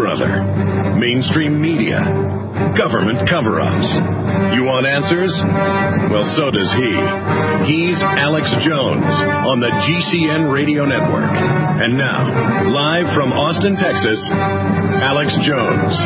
or other. Mainstream media. Government cover-ups. You want answers? Well, so does he. He's Alex Jones on the GCN Radio Network. And now, live from Austin, Texas, Alex Jones.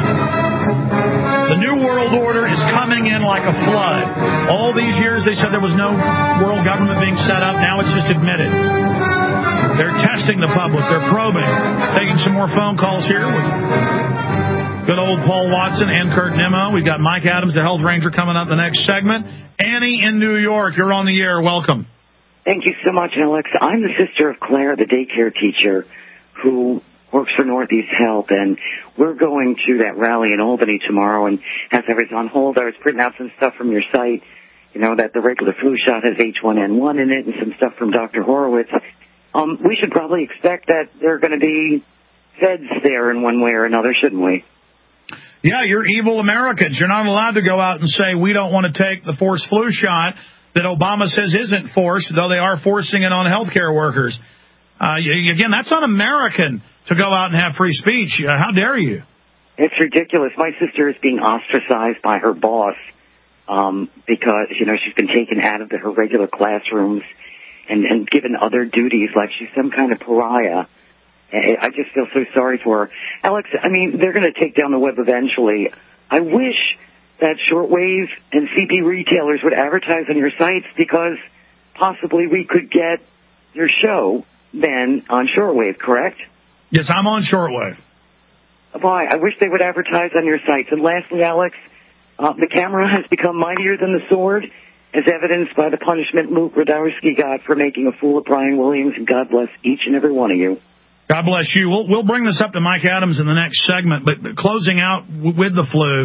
The New World Order is coming in like a flood. All these years they said there was no world government being set up. Now it's just admitted. They're testing the public. They're probing. Taking some more phone calls here with good old Paul Watson and Kurt Nimmo. We've got Mike Adams, the Health Ranger, coming up the next segment. Annie in New York, you're on the air. Welcome. Thank you so much, Alex. I'm the sister of Claire, the daycare teacher, who works for Northeast Health, and we're going to that rally in Albany tomorrow. And as I was on hold, I was printing out some stuff from your site, you know, that the regular flu shot has H1N1 in it and some stuff from Dr. Horowitz. We should probably expect that there are going to be feds there in one way or another, shouldn't we? Yeah, you're evil Americans. You're not allowed to go out and say we don't want to take the forced flu shot that Obama says isn't forced, though they are forcing it on healthcare workers. Again, that's un-American to go out and have free speech. How dare you? It's ridiculous. My sister is being ostracized by her boss because, you know, she's been taken out of her regular classrooms and given other duties like she's some kind of pariah. I just feel so sorry for her. Alex, I mean, they're going to take down the web eventually. I wish that shortwave and CP retailers would advertise on your sites because possibly we could get your show then on shortwave, correct? Yes, I'm on shortwave. Why? I wish they would advertise on your sites. And lastly, Alex, the camera has become mightier than the sword, as evidenced by the punishment Luke Radowski got for making a fool of Brian Williams, and God bless each and every one of you. God bless you. We'll bring this up to Mike Adams in the next segment, but closing out with the flu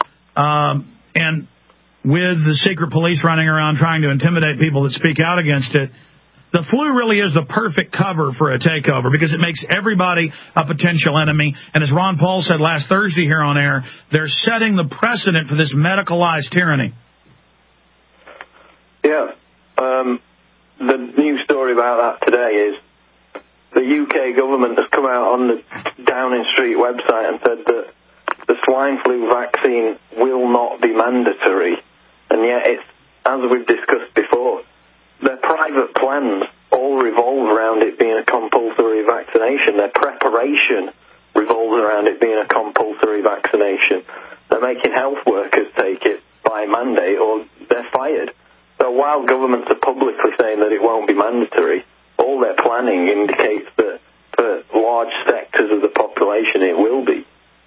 and with the secret police running around trying to intimidate people that speak out against it, the flu really is the perfect cover for a takeover because it makes everybody a potential enemy. And as Ron Paul said last Thursday here on air, they're setting the precedent for this medicalized tyranny. Yeah. The news story about that today is the UK government has come out on the Downing Street website and said that the swine flu vaccine will not be mandatory. And yet it's, as we've discussed before, their private plans all revolve around it being a compulsory vaccination. Their preparation revolves around it being a compulsory vaccination. They're making health workers take it by mandate or they're fired. So while governments are publicly saying that it won't be mandatory, all their planning indicates that for large sectors of the population it will be.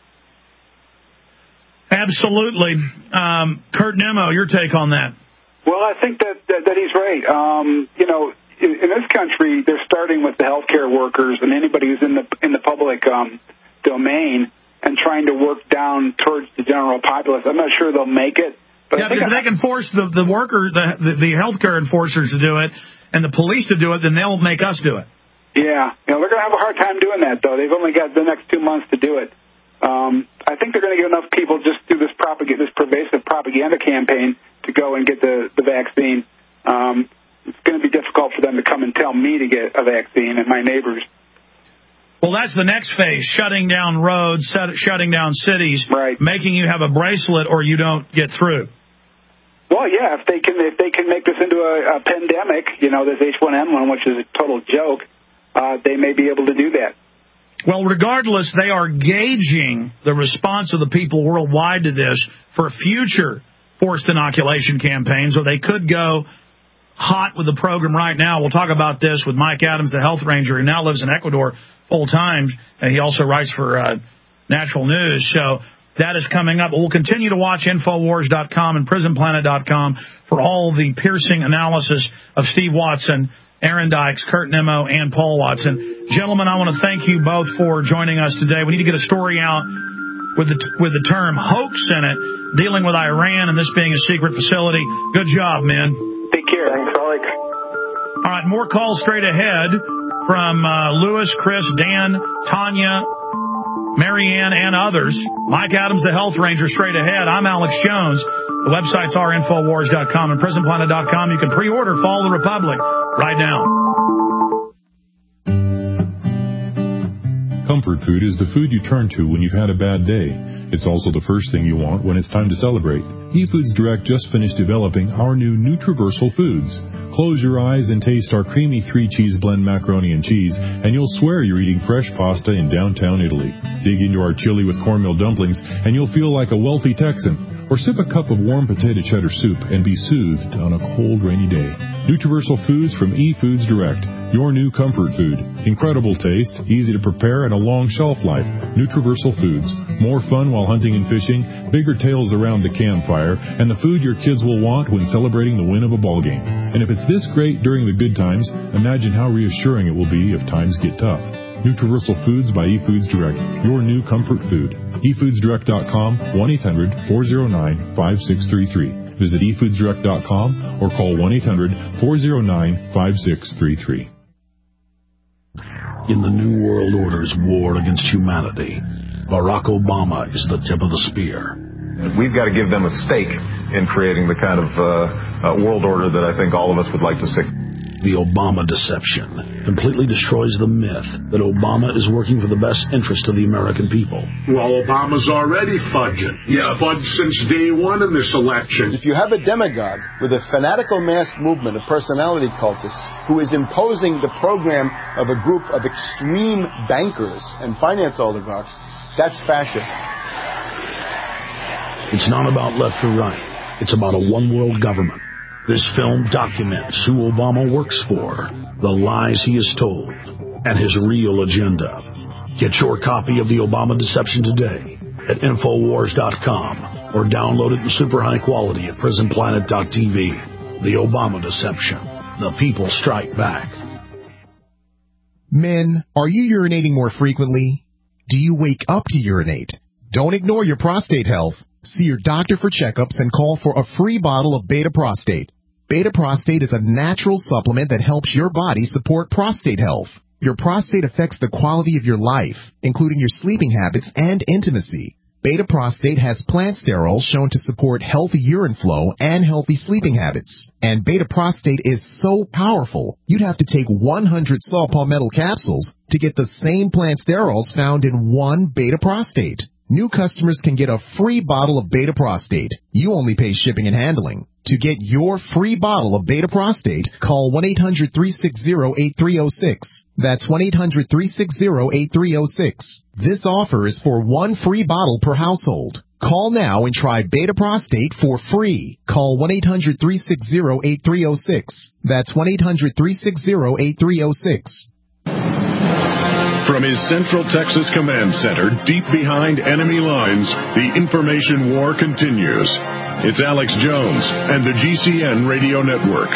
Absolutely. Kurt Nimmo, your take on that? Well, I think that he's right. You know, in this country, they're starting with the healthcare workers and anybody who's in the public domain and trying to work down towards the general populace. I'm not sure they'll make it. But yeah, because they can force the worker, the healthcare enforcers to do it and the police to do it, then they'll make us do it. Yeah. You know, they're going to have a hard time doing that, though. They've only got the next 2 months to do it. I think they're going to get enough people just through this pervasive propaganda campaign to go and get the vaccine. It's going to be difficult for them to come and tell me to get a vaccine and my neighbors. Well, that's the next phase, shutting down roads, shutting down cities, right, making you have a bracelet or you don't get through. Well, yeah, if they can make this into a pandemic, you know, this H1N1, which is a total joke, they may be able to do that. Well, regardless, they are gauging the response of the people worldwide to this for future forced inoculation campaigns, or they could go hot with the program right now. We'll talk about this with Mike Adams, the health ranger, who now lives in Ecuador full time, and he also writes for Natural News. So that is coming up. We'll continue to watch Infowars.com and PrisonPlanet.com for all the piercing analysis of Steve Watson, Aaron Dykes, Kurt Nimmo, and Paul Watson. Gentlemen, I want to thank you both for joining us today. We need to get a story out with the term hoax in it, dealing with Iran and this being a secret facility. Good job, men. Take care. Thanks, Alex. All right, more calls straight ahead from Lewis, Chris, Dan, Tanya, Marianne, and others. Mike Adams, the Health Ranger, straight ahead. I'm Alex Jones. The websites are Infowars.com and PrisonPlanet.com. You can pre-order Fall of the Republic right now. Comfort food is the food you turn to when you've had a bad day. It's also the first thing you want when it's time to celebrate. eFoods Direct just finished developing our new Nutriversal Foods. Close your eyes and taste our creamy 3-cheese blend macaroni and cheese, and you'll swear you're eating fresh pasta in downtown Italy. Dig into our chili with cornmeal dumplings, and you'll feel like a wealthy Texan. Or sip a cup of warm potato cheddar soup and be soothed on a cold, rainy day. Nutriversal Foods from eFoods Direct. Your new comfort food. Incredible taste, easy to prepare, and a long shelf life. Nutriversal Foods. More fun while hunting and fishing, bigger tales around the campfire, and the food your kids will want when celebrating the win of a ball game. And if it's this great during the good times, imagine how reassuring it will be if times get tough. Nutriversal Foods by eFoods Direct. Your new comfort food. eFoodsDirect.com, 1-800-409-5633. Visit eFoodsDirect.com or call 1-800-409-5633. In the New World Order's war against humanity, Barack Obama is the tip of the spear. We've got to give them a stake in creating the kind of world order that I think all of us would like to see. The Obama deception completely destroys the myth that Obama is working for the best interest of the American people. Well, Obama's already fudging. He's fudged since day one in this election. If you have a demagogue with a fanatical mass movement of personality cultists who is imposing the program of a group of extreme bankers and finance oligarchs, that's fascism. It's not about left or right. It's about a one-world government. This film documents who Obama works for, the lies he has told, and his real agenda. Get your copy of The Obama Deception today at Infowars.com or download it in super high quality at PrisonPlanet.tv. The Obama Deception. The people strike back. Men, are you urinating more frequently? Do you wake up to urinate? Don't ignore your prostate health. See your doctor for checkups and call for a free bottle of Beta Prostate. Beta Prostate is a natural supplement that helps your body support prostate health. Your prostate affects the quality of your life, including your sleeping habits and intimacy. Beta Prostate has plant sterols shown to support healthy urine flow and healthy sleeping habits. And Beta Prostate is so powerful, you'd have to take 100 saw palmetto capsules to get the same plant sterols found in one Beta Prostate. New customers can get a free bottle of Beta Prostate. You only pay shipping and handling. To get your free bottle of Beta Prostate, call 1-800-360-8306. That's 1-800-360-8306. This offer is for one free bottle per household. Call now and try Beta Prostate for free. Call 1-800-360-8306. That's 1-800-360-8306. From his Central Texas Command Center, deep behind enemy lines, the information war continues. It's Alex Jones and the GCN Radio Network.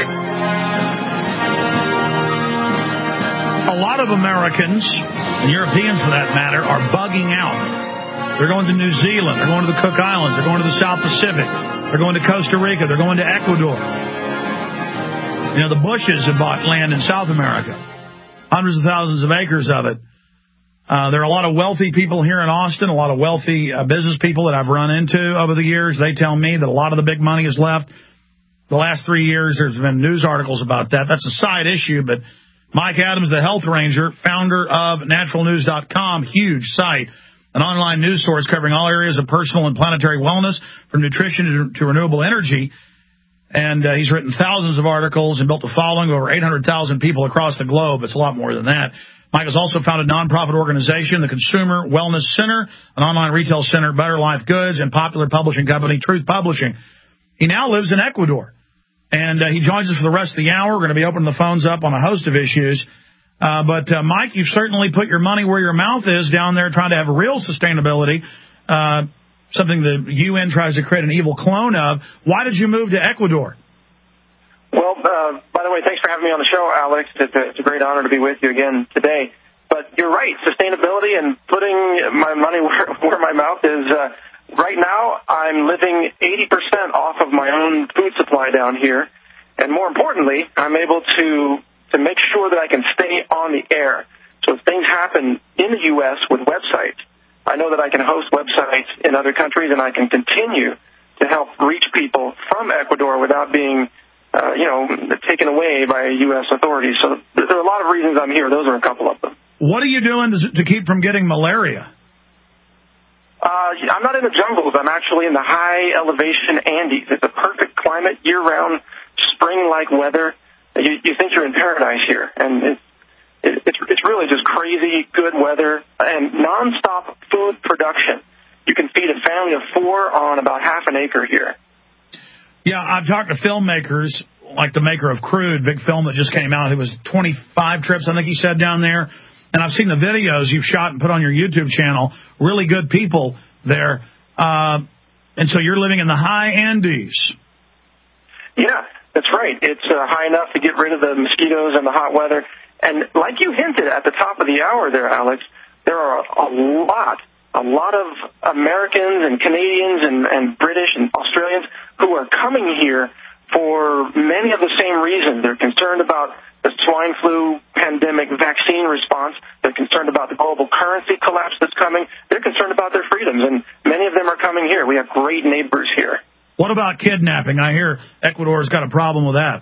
A lot of Americans, and Europeans for that matter, are bugging out. They're going to New Zealand. They're going to the Cook Islands. They're going to the South Pacific. They're going to Costa Rica. They're going to Ecuador. You know, the Bushes have bought land in South America. Hundreds of thousands of acres of it. There are a lot of wealthy people here in Austin, a lot of wealthy business people that I've run into over the years. They tell me that a lot of the big money is left. The last 3 years, there's been news articles about that. That's a side issue, but Mike Adams, the Health Ranger, founder of naturalnews.com, huge site, an online news source covering all areas of personal and planetary wellness, from nutrition to renewable energy. And he's written thousands of articles and built a following of over 800,000 people across the globe. It's a lot more than that. Mike has also founded a nonprofit organization, the Consumer Wellness Center, an online retail center, Better Life Goods, and popular publishing company, Truth Publishing. He now lives in Ecuador, and he joins us for the rest of the hour. We're going to be opening the phones up on a host of issues. But Mike, you've certainly put your money where your mouth is down there trying to have real sustainability, something the UN tries to create an evil clone of. Why did you move to Ecuador? Well, by the way, thanks for having me on the show, Alex. It's a great honor to be with you again today. But you're right, sustainability and putting my money where my mouth is. Right now, I'm living 80% off of my own food supply down here. And more importantly, I'm able to make sure that I can stay on the air. So if things happen in the U.S. with websites, I know that I can host websites in other countries, and I can continue to help reach people from Ecuador without being taken away by U.S. authorities. So there are a lot of reasons I'm here. Those are a couple of them. What are you doing to keep from getting malaria? I'm not in the jungles. I'm actually in the high elevation Andes. It's a perfect climate, year-round, spring-like weather. You think you're in paradise here, and it's really just crazy good weather and nonstop food production. You can feed a family of 4 on about half an acre here. Yeah, I've talked to filmmakers, like the maker of Crude, big film that just came out. It was 25 trips, I think he said, down there. And I've seen the videos you've shot and put on your YouTube channel. Really good people there. And so you're living in the high Andes. Yeah, that's right. It's high enough to get rid of the mosquitoes and the hot weather. And like you hinted at the top of the hour there, Alex, there are a lot of Americans and Canadians and British and Australians who are coming here for many of the same reasons. They're concerned about the swine flu pandemic vaccine response. They're concerned about the global currency collapse that's coming. They're concerned about their freedoms, and many of them are coming here. We have great neighbors here. What about kidnapping? I hear Ecuador's got a problem with that.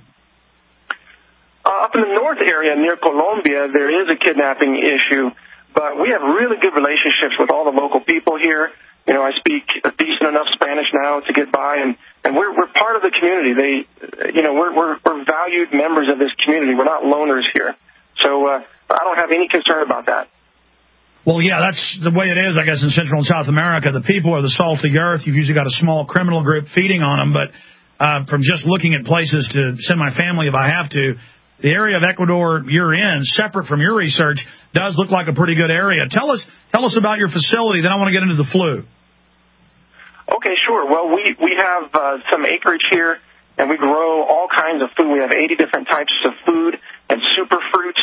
Up in the north area near Colombia, there is a kidnapping issue, but we have really good relationships with all the local people here. You know, I speak a decent enough Spanish now to get by, and we're part of the community. We're valued members of this community. We're not loners here. So I don't have any concern about that. Well, yeah, that's the way it is, I guess, in Central and South America. The people are the salt of the earth. You've usually got a small criminal group feeding on them, but from just looking at places to send my family if I have to, the area of Ecuador you're in, separate from your research, does look like a pretty good area. Tell us about your facility, then I want to get into the flu. Okay, sure. Well, we have some acreage here, and we grow all kinds of food. We have 80 different types of food and super fruits,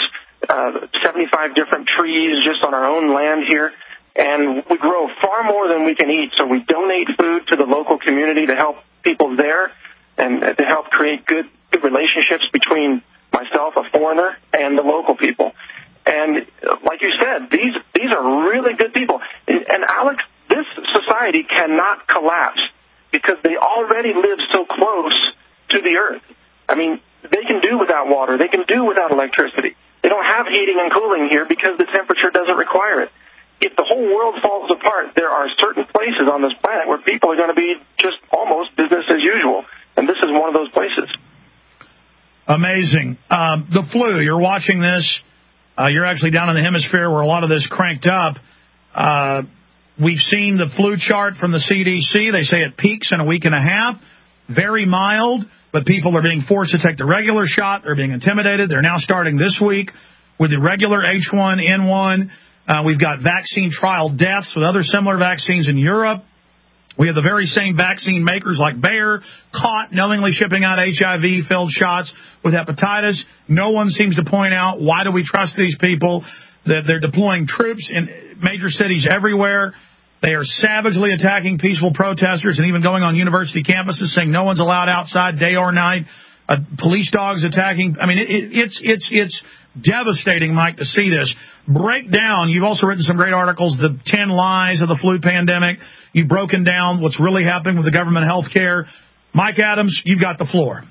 75 different trees just on our own land here. And we grow far more than we can eat, so we donate food to the local community to help people there and to help create good relationships between myself, a foreigner, and the local people. And like you said, these are really good people. And Alex, this society cannot collapse because they already live so close to the earth. I mean, they can do without water. They can do without electricity. They don't have heating and cooling here because the temperature doesn't require it. If the whole world falls apart, there are certain places on this planet where people are going to be just almost business as usual. And this is one of those places. Amazing. The flu, you're watching this. You're actually down in the hemisphere where a lot of this cranked up. We've seen the flu chart from the CDC. They say it peaks in a week and a half. Very mild, but people are being forced to take the regular shot. They're being intimidated. They're now starting this week with the regular H1N1. We've got vaccine trial deaths with other similar vaccines in Europe. We have the very same vaccine makers like Bayer caught knowingly shipping out HIV-filled shots with hepatitis. No one seems to point out, why do we trust these people? That they're deploying troops in major cities everywhere. They are savagely attacking peaceful protesters and even going on university campuses saying no one's allowed outside day or night. Police dogs attacking. I mean, it's devastating, Mike, to see this. Break down. You've also written some great articles, the 10 lies of the flu pandemic. You've broken down what's really happening with the government health care. Mike Adams, you've got the floor.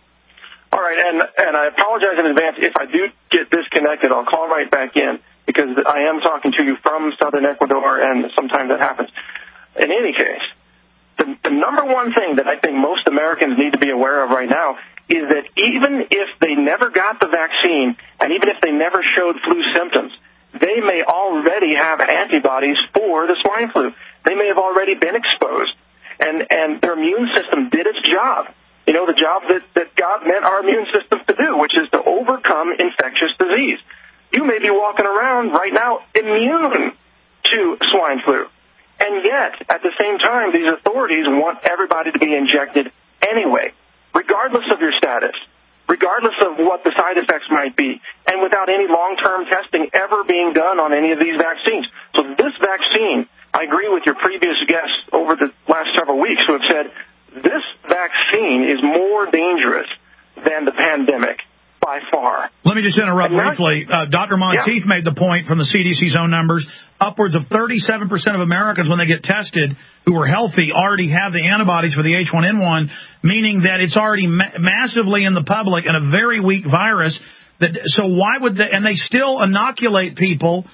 All right, and I apologize in advance. If I do get disconnected, I'll call right back in because I am talking to you from southern Ecuador, and sometimes that happens. In any case, the number one thing that I think most Americans need to be aware of right now is that even if they never got the vaccine and even if they never showed flu symptoms, they may already have antibodies for the swine flu. They may have already been exposed, and their immune system did its job. You know, the job that God meant our immune system to do, which is to overcome infectious disease. You may be walking around right now immune to swine flu. And yet, at the same time, these authorities want everybody to be injected anyway, regardless of your status, regardless of what the side effects might be, and without any long-term testing ever being done on any of these vaccines. So this vaccine, I agree with your previous guests over the last several weeks who have said, this vaccine is more dangerous than the pandemic by far. Let me just interrupt briefly. Dr. Monteith made the point from the CDC's own numbers, upwards of 37% of Americans when they get tested who are healthy already have the antibodies for the H1N1, meaning that it's already massively in the public and a very weak virus. So why would they? And they still inoculate people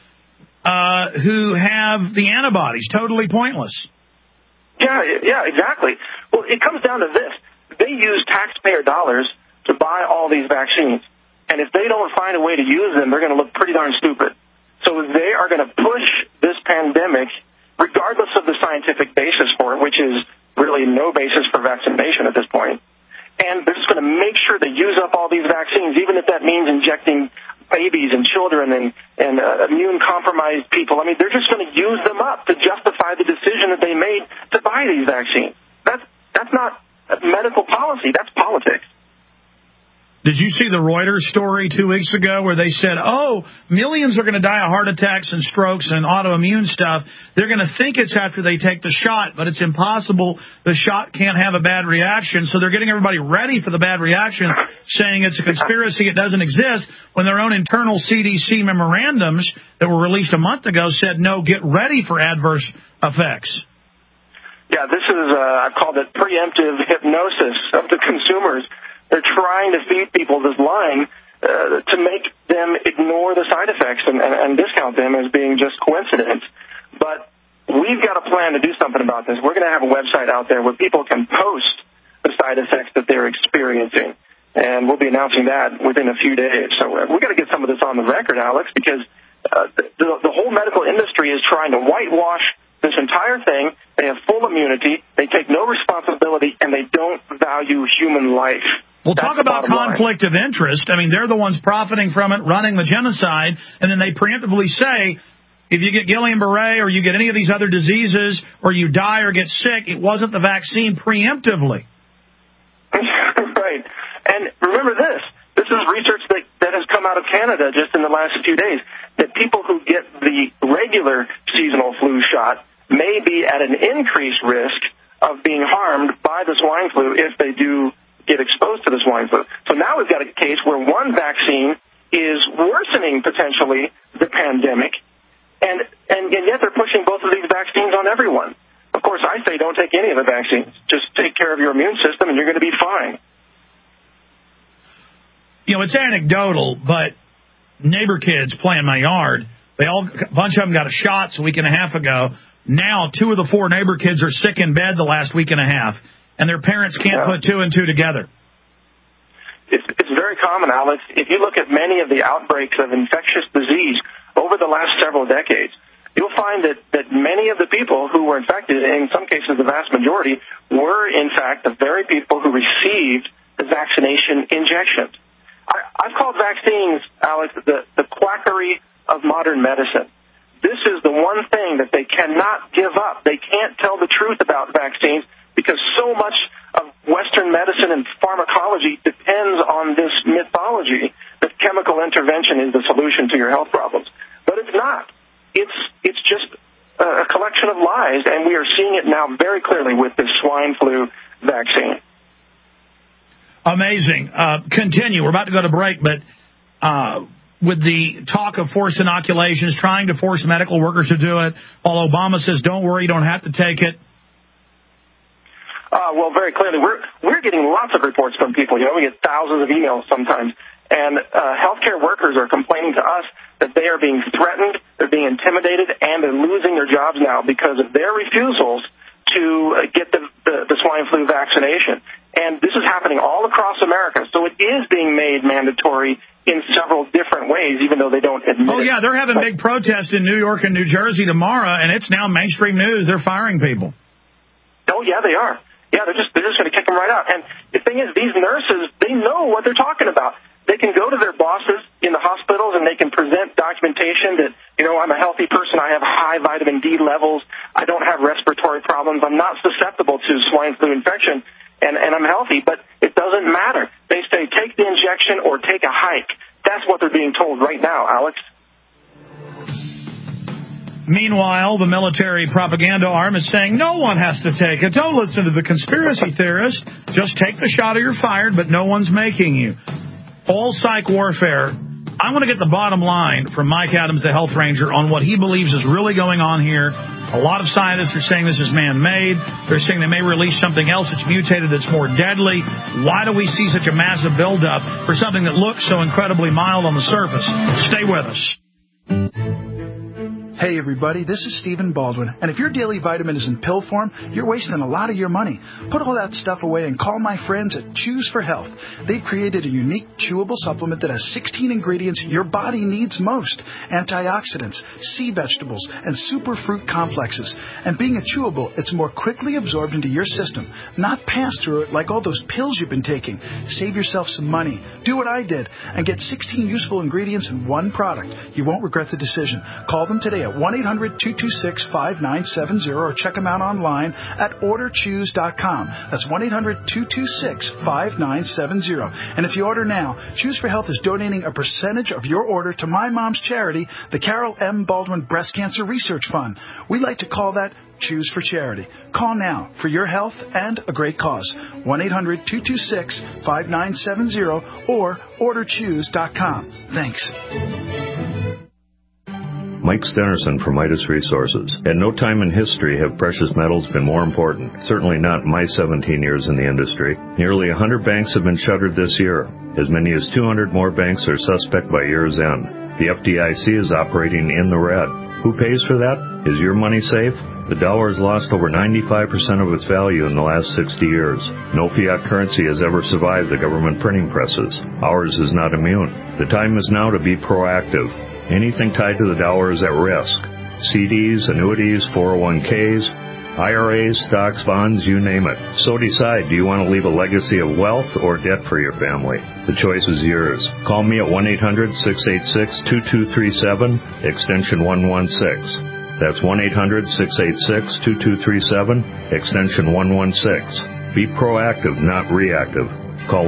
who have the antibodies. Totally pointless. Yeah, exactly. Well, it comes down to this. They use taxpayer dollars to buy all these vaccines. And if they don't find a way to use them, they're going to look pretty darn stupid. So they are going to push this pandemic, regardless of the scientific basis for it, which is really no basis for vaccination at this point. And they're just going to make sure they use up all these vaccines, even if that means injecting babies and children and immune-compromised people. I mean, they're just going to use them up to justify the decision that they made to buy these vaccines. That's not medical policy. That's politics. Did you see the Reuters story 2 weeks ago where they said, millions are going to die of heart attacks and strokes and autoimmune stuff. They're going to think it's after they take the shot, but it's impossible. The shot can't have a bad reaction, so they're getting everybody ready for the bad reaction, saying it's a conspiracy, it doesn't exist, when their own internal CDC memorandums that were released a month ago said, no, get ready for adverse effects. Yeah, this is, I've called it preemptive hypnosis of the consumers. They're trying to feed people this line to make them ignore the side effects and discount them as being just coincidence. But we've got a plan to do something about this. We're going to have a website out there where people can post the side effects that they're experiencing. And we'll be announcing that within a few days. So we've got to get some of this on the record, Alex, because the whole medical industry is trying to whitewash this entire thing. They have full immunity. They take no responsibility, and they don't value human life. Well, talk about conflict of interest. I mean, they're the ones profiting from it, running the genocide, and then they preemptively say, if you get Guillain-Barré or you get any of these other diseases or you die or get sick, it wasn't the vaccine preemptively. Right. And remember this. This is research that has come out of Canada just in the last few days, that people who get the regular seasonal flu shot may be at an increased risk of being harmed by the swine flu if they do get exposed to the swine flu. So now we've got a case where one vaccine is worsening potentially the pandemic, and yet they're pushing both of these vaccines on everyone. Of course, I say don't take any of the vaccines. Just take care of your immune system and you're going to be fine. You know, it's anecdotal, but neighbor kids playing my yard, a bunch of them got a shot a week and a half ago. Now 2 of the 4 neighbor kids are sick in bed the last week and a half. And their parents can't put 2 and 2 together. It's very common, Alex. If you look at many of the outbreaks of infectious disease over the last several decades, you'll find that many of the people who were infected, in some cases the vast majority, were in fact the very people who received the vaccination injections. I've called vaccines, Alex, the quackery of modern medicine. This is the one thing that they cannot give up. They can't tell the truth about vaccines, because so much of Western medicine and pharmacology depends on this mythology that chemical intervention is the solution to your health problems. But it's not. It's just a collection of lies, and we are seeing it now very clearly with this swine flu vaccine. Amazing. Continue. We're about to go to break, but with the talk of forced inoculations, trying to force medical workers to do it, while Obama says, don't worry, you don't have to take it. Well, very clearly, we're getting lots of reports from people. You know, we get thousands of emails sometimes, and healthcare workers are complaining to us that they are being threatened, they're being intimidated, and they're losing their jobs now because of their refusals to get the swine flu vaccination. And this is happening all across America, so it is being made mandatory in several different ways, even though they don't admit it. Oh, yeah, they're having big protests in New York and New Jersey tomorrow, and it's now mainstream news. They're firing people. Oh, yeah, they are. Yeah, they're just going to kick them right out. And the thing is, these nurses, they know what they're talking about. They can go to their bosses in the hospitals and they can present documentation that, you know, I'm a healthy person, I have high vitamin D levels, I don't have respiratory problems, I'm not susceptible to swine flu infection, and I'm healthy. But it doesn't matter. They say take the injection or take a hike. That's what they're being told right now, Alex. Meanwhile, the military propaganda arm is saying no one has to take it. Don't listen to the conspiracy theorists. Just take the shot or you're fired, but no one's making you. All psych warfare. I want to get the bottom line from Mike Adams, the health ranger, on what he believes is really going on here A lot of scientists are saying this is man-made. They're saying they may release something else that's mutated that's more deadly. Why do we see such a massive buildup for something that looks so incredibly mild on the surface? Stay with us. Hey everybody, this is Stephen Baldwin, and if your daily vitamin is in pill form, you're wasting a lot of your money. Put all that stuff away and call my friends at Choose for Health. They've created a unique chewable supplement that has 16 ingredients your body needs most: antioxidants, sea vegetables, and superfruit complexes. And being a chewable, it's more quickly absorbed into your system, not passed through it like all those pills you've been taking. Save yourself some money. Do what I did and get 16 useful ingredients in one product. You won't regret the decision. Call them today at 1-800-226-5970 or check them out online at orderchoose.com. That's 1-800-226-5970. And if you order now, Choose for Health is donating a percentage of your order to my mom's charity, the Carol M. Baldwin Breast Cancer Research Fund. We like to call that Choose for Charity. Call now for your health and a great cause. 1-800-226-5970 or orderchoose.com. Thanks. Mike Stenerson from Midas Resources. At no time in history have precious metals been more important. Certainly not in my 17 years in the industry. Nearly 100 banks have been shuttered this year. As many as 200 more banks are suspect by year's end. The FDIC is operating in the red. Who pays for that? Is your money safe? The dollar has lost over 95% of its value in the last 60 years. No fiat currency has ever survived the government printing presses. Ours is not immune. The time is now to be proactive. Anything tied to the dollar is at risk. CDs, annuities, 401ks, IRAs, stocks, bonds, you name it. So decide, do you want to leave a legacy of wealth or debt for your family? The choice is yours. Call me at 1-800-686-2237, extension 116. That's 1-800-686-2237, extension 116. Be proactive, not reactive. Call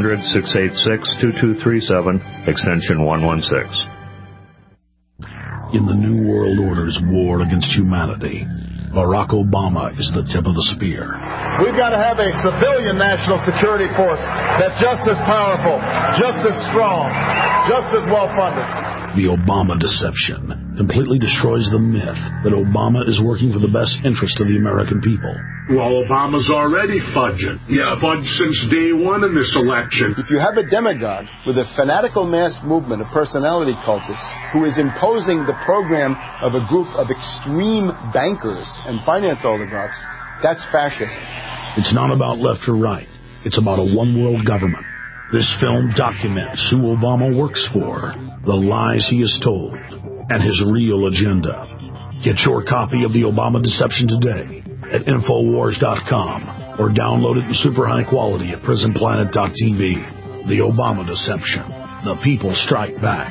1-800-686-2237, extension 116. In the New World Order's war against humanity, Barack Obama is the tip of the spear. We've got to have a civilian national security force that's just as powerful, just as strong, just as well-funded. The Obama deception completely destroys the myth that Obama is working for the best interest of the American people. Well, Obama's already fudging. He's fudged since day one in this election. If you have a demagogue with a fanatical mass movement of personality cultists who is imposing the program of a group of extreme bankers and finance oligarchs, that's fascism. It's not about left or right. It's about a one-world government. This film documents who Obama works for, the lies he has told, and his real agenda. Get your copy of The Obama Deception today at Infowars.com or download it in super high quality at PrisonPlanet.tv. The Obama Deception. The people strike back.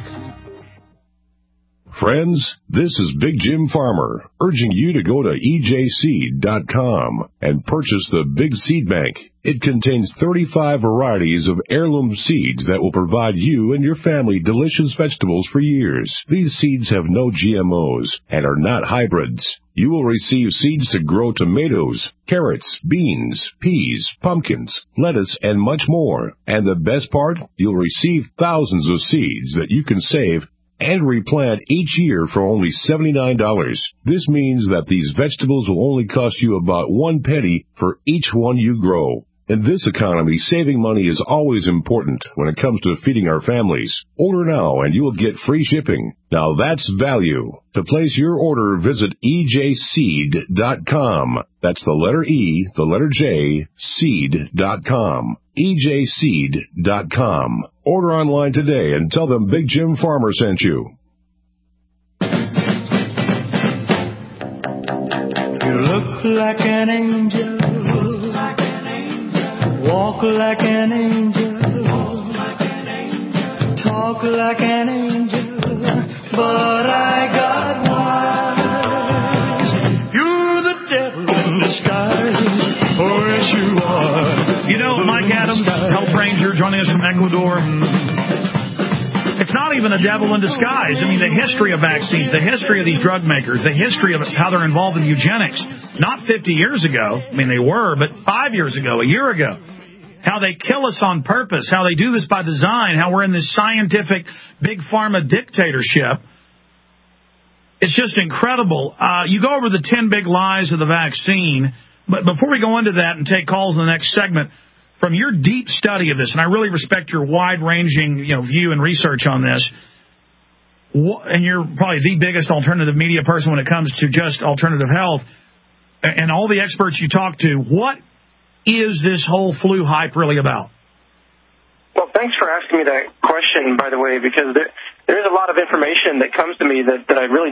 Friends, this is Big Jim Farmer, urging you to go to EJSeed.com and purchase the Big Seed Bank. It contains 35 varieties of heirloom seeds that will provide you and your family delicious vegetables for years. These seeds have no GMOs and are not hybrids. You will receive seeds to grow tomatoes, carrots, beans, peas, pumpkins, lettuce, and much more. And the best part, you'll receive thousands of seeds that you can save and replant each year for only $79. This means that these vegetables will only cost you about 1 penny for each one you grow. In this economy, saving money is always important when it comes to feeding our families. Order now and you will get free shipping. Now that's value. To place your order, visit EJSeed.com. That's the letter E, the letter J, seed.com. EJSeed.com. Order online today and tell them Big Jim Farmer sent you. You look like an angel. Walk like an angel. Talk like an angel. But I got wise. You're the devil in disguise. Oh, yes, you are. You know, Mike Adams, Health Ranger, joining us from Ecuador. It's not even the devil in disguise. I mean, the history of vaccines, the history of these drug makers, the history of how they're involved in eugenics. Not 50 years ago. I mean, they were, but 5 years ago, a year ago. How they kill us on purpose, how they do this by design, how we're in this scientific big pharma dictatorship. It's just incredible. You go over the 10 big lies of the vaccine, but before we go into that and take calls in the next segment, from your deep study of this, and I really respect your wide-ranging view and research on this, and you're probably the biggest alternative media person when it comes to just alternative health, and all the experts you talk to, what is this whole flu hype really about? Well, thanks for asking me that question, by the way, because there is a lot of information that comes to me that I really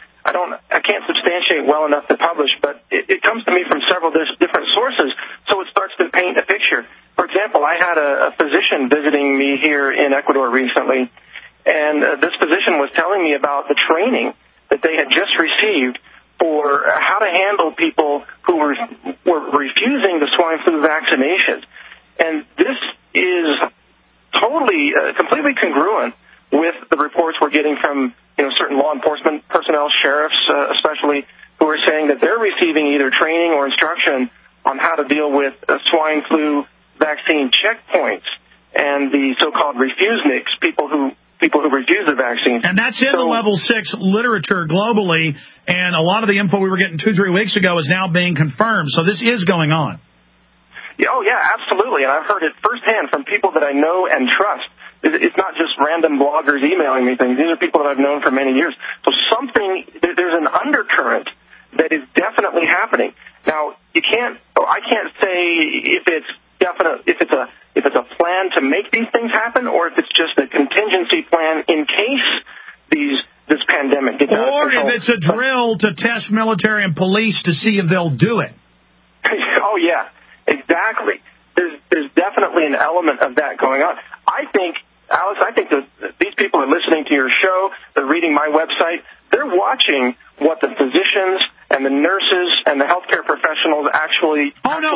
I can't substantiate well enough to publish, but it comes to me from several different sources, so it starts to paint a picture. For example, I had a physician visiting me here in Ecuador recently, and this physician was telling me about the training that they had just received for how to handle people who were refusing the swine flu vaccinations. And this is totally, completely congruent with the reports we're getting from certain law enforcement personnel, sheriffs especially, who are saying that they're receiving either training or instruction on how to deal with swine flu vaccine checkpoints and the so-called refuseniks, people who refuse the vaccine. And that's in the level 6 literature globally, and a lot of the info we were getting 2-3 weeks ago is now being confirmed. So this is going on. Oh, yeah, absolutely. And I've heard it firsthand from people that I know and trust. It's not just random bloggers emailing me things. These are people that I've known for many years. So there's an undercurrent that is definitely happening. Now, I can't say if it's definite, if it's a plan to make these things happen, or if it's just a contingency plan in case this pandemic gets out of control. Or if it's a drill to test military and police to see if they'll do it. Oh, yeah, exactly. There's definitely an element of that going on. Alex, I think that these people are listening to your show, they're reading my website, they're watching what the physicians and the nurses and the healthcare professionals actually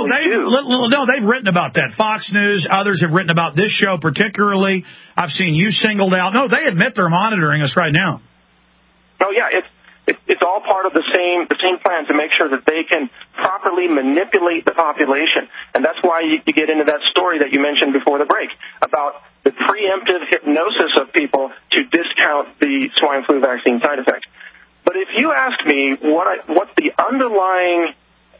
do. No, they've written about that. Fox News, others have written about this show particularly. I've seen you singled out. No, they admit they're monitoring us right now. Oh, yeah, it's all part of the same plan to make sure that they can properly manipulate the population. And that's why you get into that story that you mentioned before the break about the preemptive hypnosis of people to discount the swine flu vaccine side effects. But if you ask me what's the underlying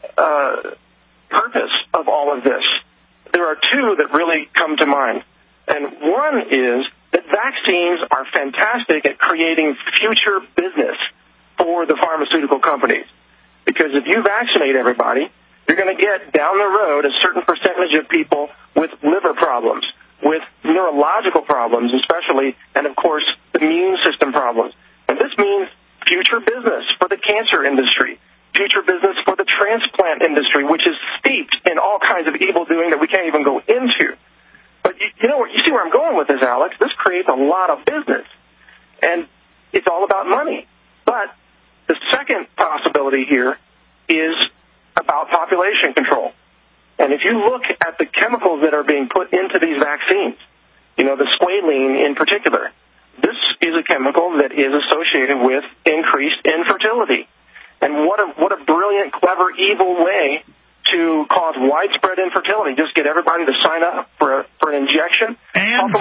purpose of all of this, there are two that really come to mind. And one is that vaccines are fantastic at creating future business for the pharmaceutical companies. Because if you vaccinate everybody, you're going to get down the road a certain percentage of people with liver problems, with neurological problems especially, and of course immune system problems. And this means future business for the cancer industry, future business for the transplant industry, which is steeped in all kinds of evil doing that we can't even go into. But you see where I'm going with this, Alex. This creates a lot of business, and it's all about money. But the second possibility here is about population control. And if you look at the chemicals that are being put into these vaccines, the squalene in particular, this is a chemical that is associated with increased infertility. And what a brilliant, clever, evil way to cause widespread infertility. Just get everybody to sign up for an injection. And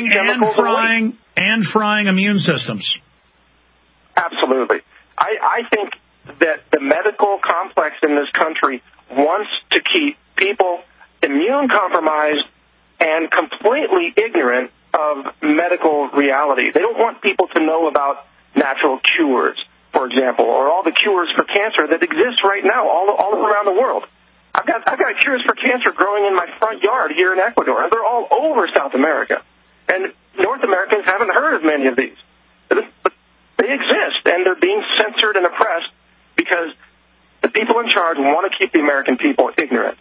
frying immune systems. Absolutely. I think that the medical complex in this country wants to keep people immune compromised and completely ignorant of medical reality. They don't want people to know about natural cures, for example, or all the cures for cancer that exist right now all around the world. I've got cures for cancer growing in my front yard here in Ecuador. They're all over South America. And North Americans haven't heard of many of these. But they exist, and they're being censored and oppressed because the people in charge want to keep the American people ignorant.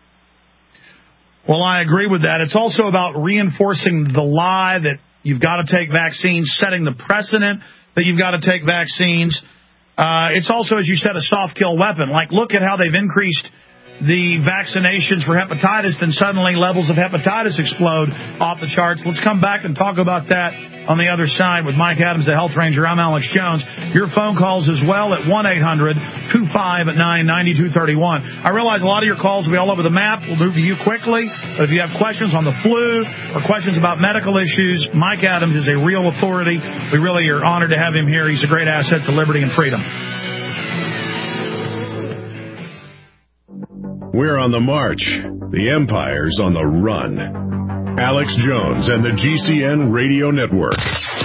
Well, I agree with that. It's also about reinforcing the lie that you've got to take vaccines, setting the precedent that you've got to take vaccines. It's also, as you said, a soft kill weapon. Like, look at how they've increased the vaccinations for hepatitis, then suddenly levels of hepatitis explode off the charts. Let's come back and talk about that on the other side with Mike Adams, the Health Ranger. I'm Alex Jones. Your phone calls as well at 1-800-259-9231. I realize a lot of your calls will be all over the map. We'll move to you quickly. But if you have questions on the flu or questions about medical issues, Mike Adams is a real authority. We really are honored to have him here. He's a great asset to liberty and freedom. We're on the march. The empire's on the run. Alex Jones and the GCN Radio Network.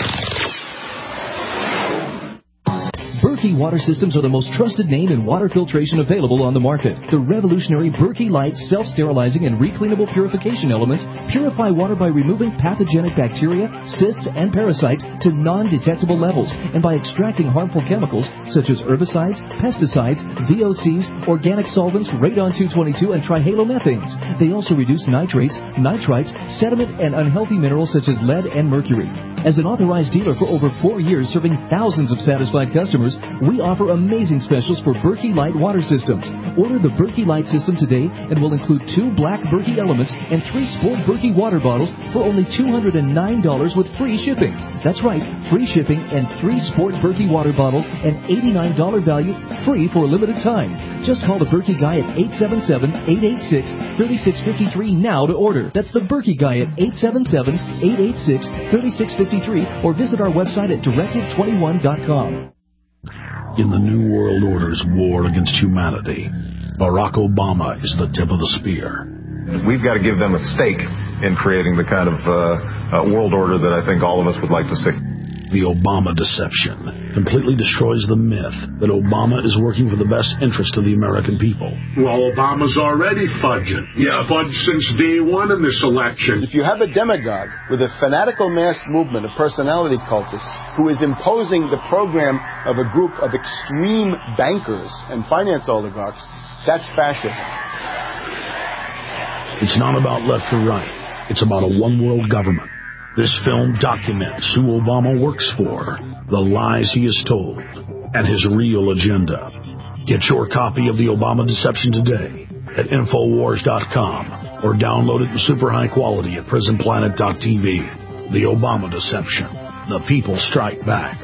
Berkey Water Systems are the most trusted name in water filtration available on the market. The revolutionary Berkey Light self-sterilizing and recleanable purification elements purify water by removing pathogenic bacteria, cysts, and parasites to non-detectable levels, and by extracting harmful chemicals such as herbicides, pesticides, VOCs, organic solvents, radon-222, and trihalomethanes. They also reduce nitrates, nitrites, sediment, and unhealthy minerals such as lead and mercury. As an authorized dealer for over 4 years serving thousands of satisfied customers, we offer amazing specials for Berkey Light water systems. Order the Berkey Light system today and will include 2 black Berkey elements and 3 sport Berkey water bottles for only $209 with free shipping. That's right, free shipping and 3 sport Berkey water bottles and $89 value free for a limited time. Just call the Berkey Guy at 877-886-3653 now to order. That's the Berkey Guy at 877-886-3653 or visit our website at directive21.com. In the New World Order's war against humanity, Barack Obama is the tip of the spear. We've got to give them a stake in creating the kind of world order that I think all of us would like to see. The Obama deception completely destroys the myth that Obama is working for the best interest of the American people. Well, Obama's already fudging. He's fudged since day one in this election. If you have a demagogue with a fanatical mass movement of personality cultists who is imposing the program of a group of extreme bankers and finance oligarchs, that's fascism. It's not about left or right. It's about a one-world government. This film documents who Obama works for, the lies he has told, and his real agenda. Get your copy of The Obama Deception today at Infowars.com or download it in super high quality at PrisonPlanet.tv. The Obama Deception. The people strike back.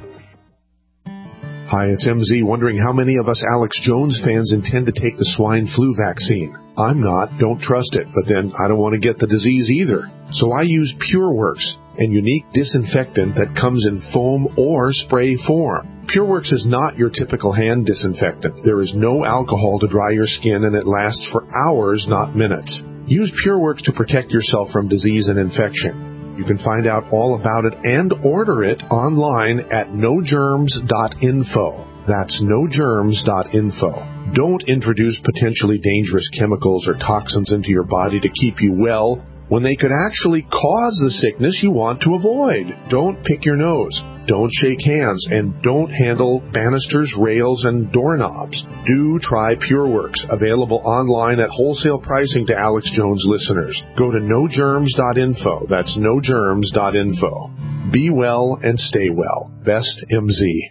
Hi, it's MZ wondering how many of us Alex Jones fans intend to take the swine flu vaccine. I'm not, don't trust it, but then I don't want to get the disease either. So I use PureWorks, a unique disinfectant that comes in foam or spray form. PureWorks is not your typical hand disinfectant. There is no alcohol to dry your skin, and it lasts for hours, not minutes. Use PureWorks to protect yourself from disease and infection. You can find out all about it and order it online at nogerms.info. That's nogerms.info. Don't introduce potentially dangerous chemicals or toxins into your body to keep you well when they could actually cause the sickness you want to avoid. Don't pick your nose. Don't shake hands, and don't handle banisters, rails, and doorknobs. Do try PureWorks, available online at wholesale pricing to Alex Jones listeners. Go to nogerms.info. That's nogerms.info. Be well and stay well. Best MZ.